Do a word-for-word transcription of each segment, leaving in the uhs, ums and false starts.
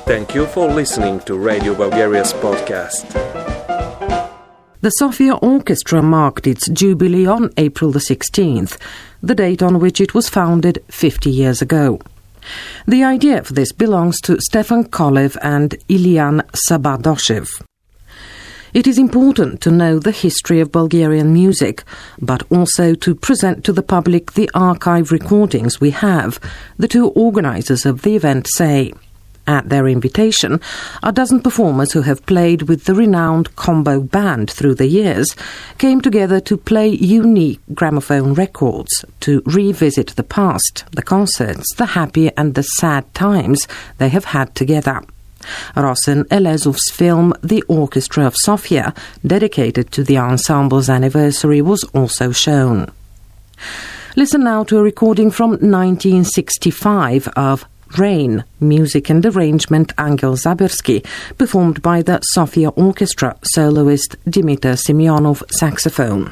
Thank you for listening to Radio Bulgaria's podcast. The Sofia Orchestra marked its jubilee on April the sixteenth, the date on which it was founded fifty years ago. The idea for this belongs to Stefan Kolev and Ilian Sabardoshev. It is important to know the history of Bulgarian music, but also to present to the public the archive recordings we have, the two organisers of the event say. At their invitation, a dozen performers who have played with the renowned Combo Band through the years came together to play unique gramophone records, to revisit the past, the concerts, the happy and the sad times they have had together. Rosen Elezov's film The Orchestra of Sofia, dedicated to the ensemble's anniversary, was also shown. Listen now to a recording from nineteen sixty-five of Rain, music and arrangement Angel Zabersky, performed by the Sofia Orchestra, soloist Dimitar Simeonov, saxophone.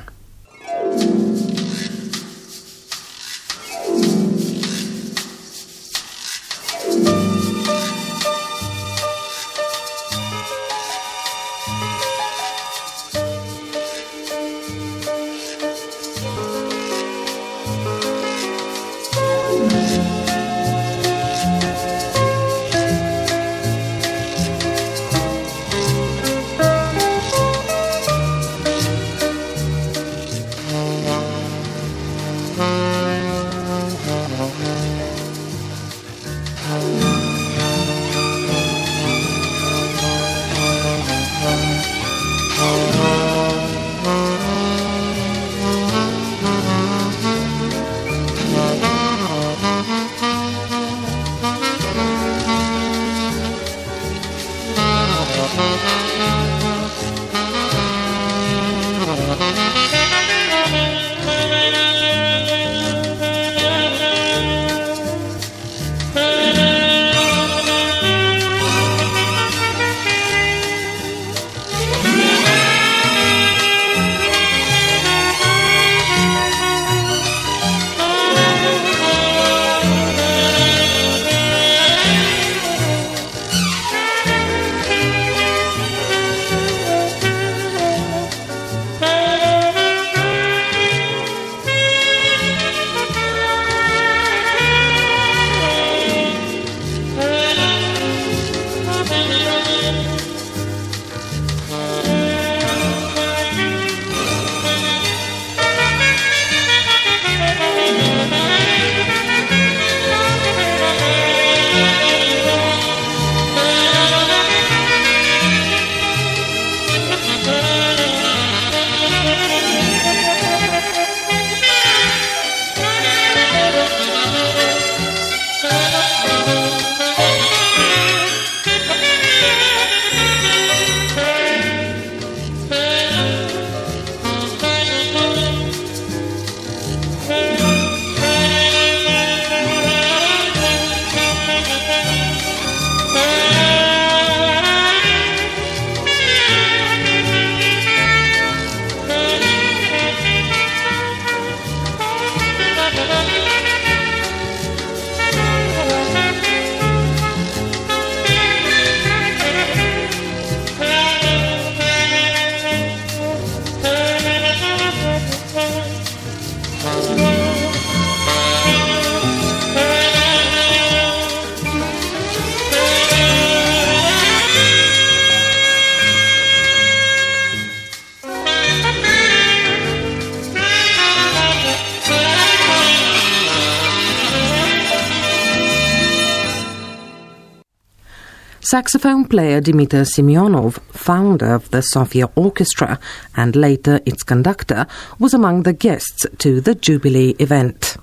Saxophone player Dimitar Simeonov, founder of the Sofia Orchestra and later its conductor, was among the guests to the Jubilee event.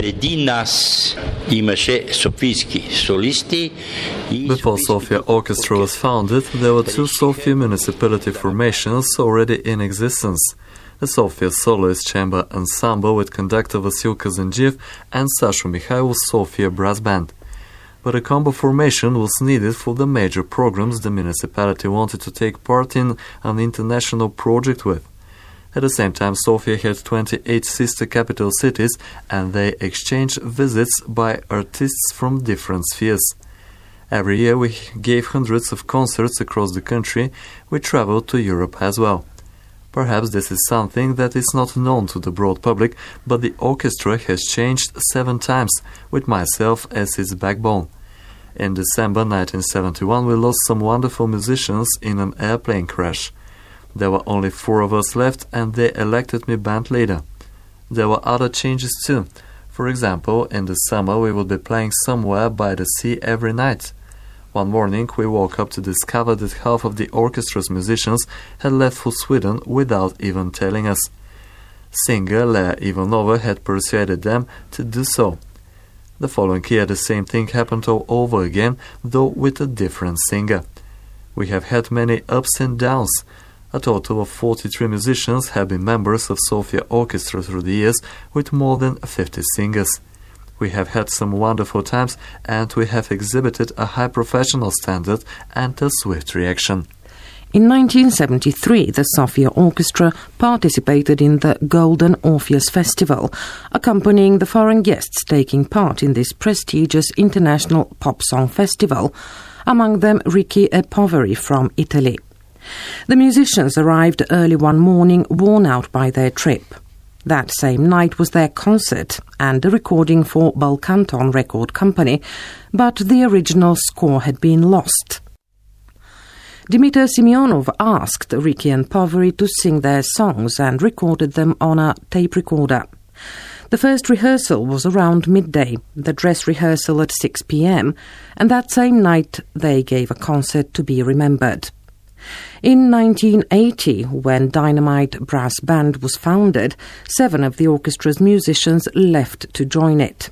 Before Sofia Orchestra was founded, there were two Sofia municipality formations already in existence. The Sofia Soloist Chamber Ensemble with conductor Vasil Kazanjiev and Sasha Mikhailov's Sofia Brass Band. But a combo formation was needed for the major programs the municipality wanted to take part in an international project with. At the same time, Sofia had twenty-eight sister capital cities, and they exchanged visits by artists from different spheres. Every year we gave hundreds of concerts across the country. We traveled to Europe as well. Perhaps this is something that is not known to the broad public, but the orchestra has changed seven times, with myself as its backbone. In December nineteen seventy-one, we lost some wonderful musicians in an airplane crash. There were only four of us left, and they elected me band leader. There were other changes too. For example, in the summer we would be playing somewhere by the sea every night. One morning we woke up to discover that half of the orchestra's musicians had left for Sweden without even telling us. Singer Lea Ivanova had persuaded them to do so. The following year the same thing happened all over again, though with a different singer. We have had many ups and downs. A total of forty-three musicians have been members of Sofia Orchestra through the years, with more than fifty singers. We have had some wonderful times, and we have exhibited a high professional standard and a swift reaction. In nineteen seventy-three, the Sofia Orchestra participated in the Golden Orpheus Festival, accompanying the foreign guests taking part in this prestigious international pop song festival, among them Ricky e Poveri from Italy. The musicians arrived early one morning, worn out by their trip. That same night was their concert and a recording for Balkanton Record Company, but the original score had been lost. Dimitar Simeonov asked Ricky and Poveri to sing their songs and recorded them on a tape recorder. The first rehearsal was around midday, the dress rehearsal at six p.m, and that same night they gave a concert to be remembered. In nineteen eighty, when Dynamite Brass Band was founded, seven of the orchestra's musicians left to join it.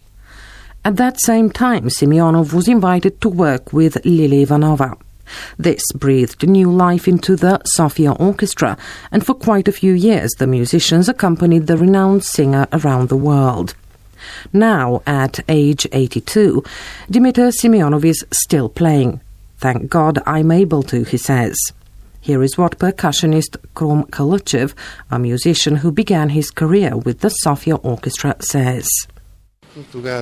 At that same time, Simeonov was invited to work with Lili Ivanova. This breathed new life into the Sofia Orchestra, and for quite a few years the musicians accompanied the renowned singer around the world. Now, at age eighty-two, Dimitar Simeonov is still playing. Thank God I'm able to, he says. Here is what percussionist Krom Kalachev, a musician who began his career with the Sofia Orchestra, says. There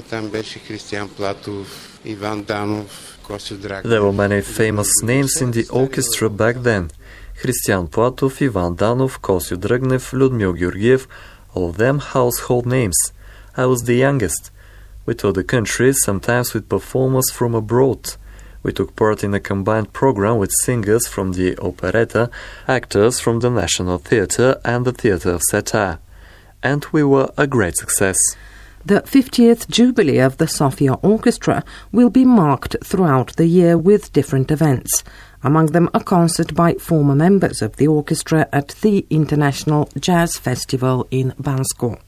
were many famous names in the orchestra back then. Christian Platov, Ivan Danov, Kosio Dragnev, Ludmil Georgiev, all of them household names. I was the youngest. We toured the country, sometimes with performers from abroad. We took part in a combined program with singers from the operetta, actors from the National Theatre and the Theatre of Satire. And we were a great success. The fiftieth jubilee of the Sofia Orchestra will be marked throughout the year with different events, among them a concert by former members of the orchestra at the International Jazz Festival in Bansko.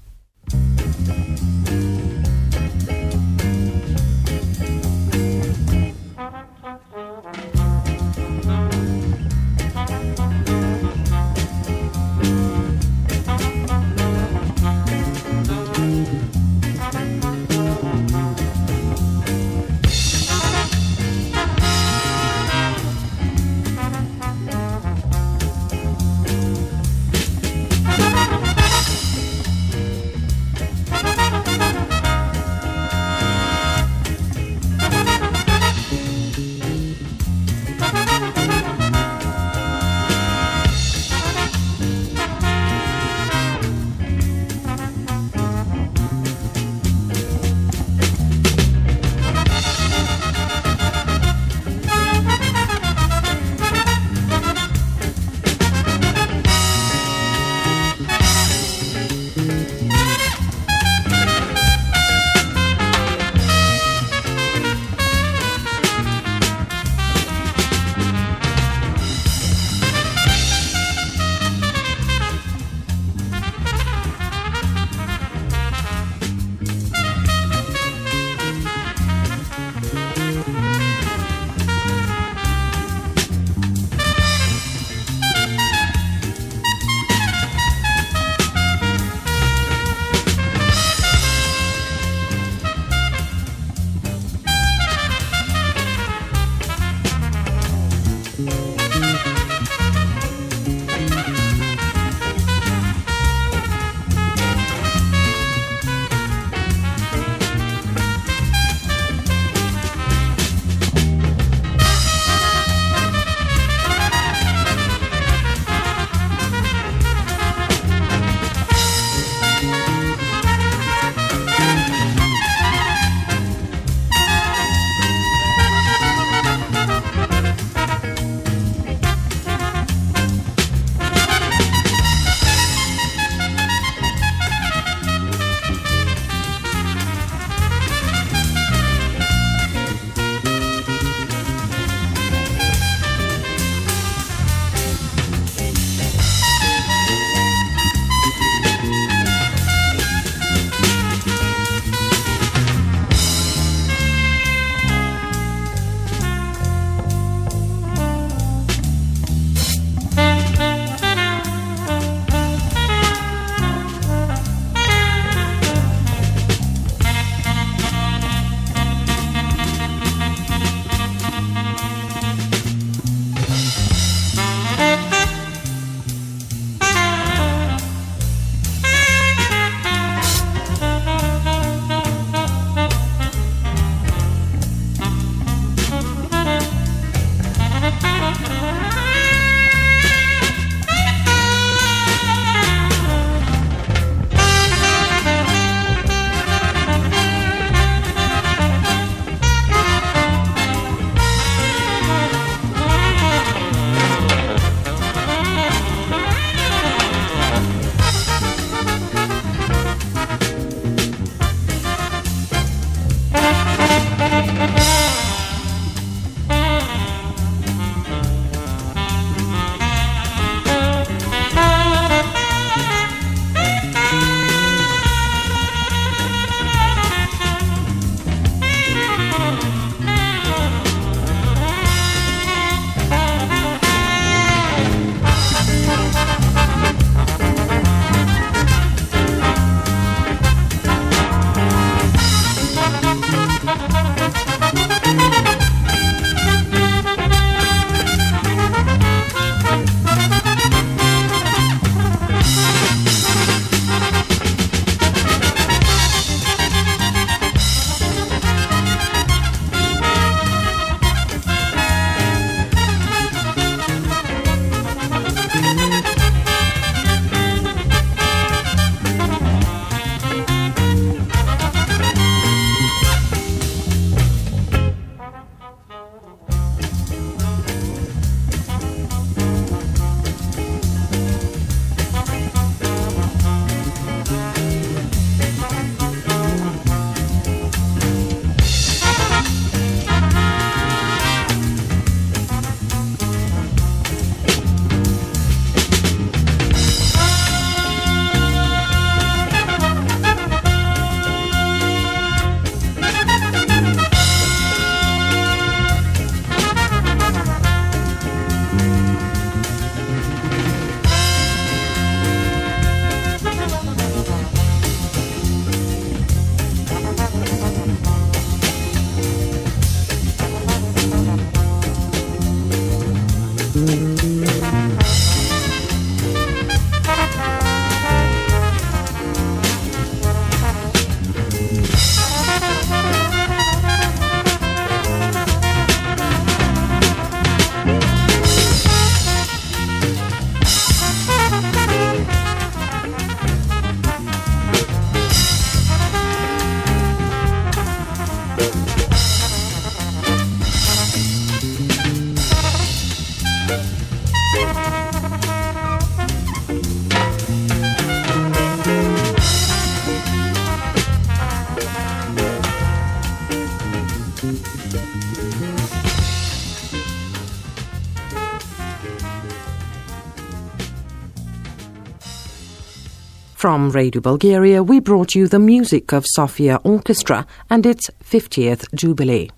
From Radio Bulgaria, we brought you the music of Sofia Orchestra and its fiftieth jubilee.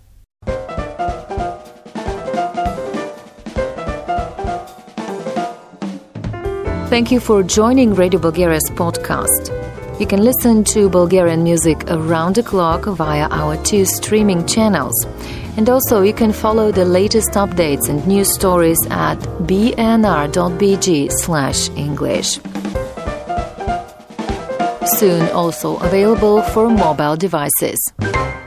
Thank you for joining Radio Bulgaria's podcast. You can listen to Bulgarian music around the clock via our two streaming channels. And also you can follow the latest updates and news stories at b n r dot b g slash English. Soon also available for mobile devices.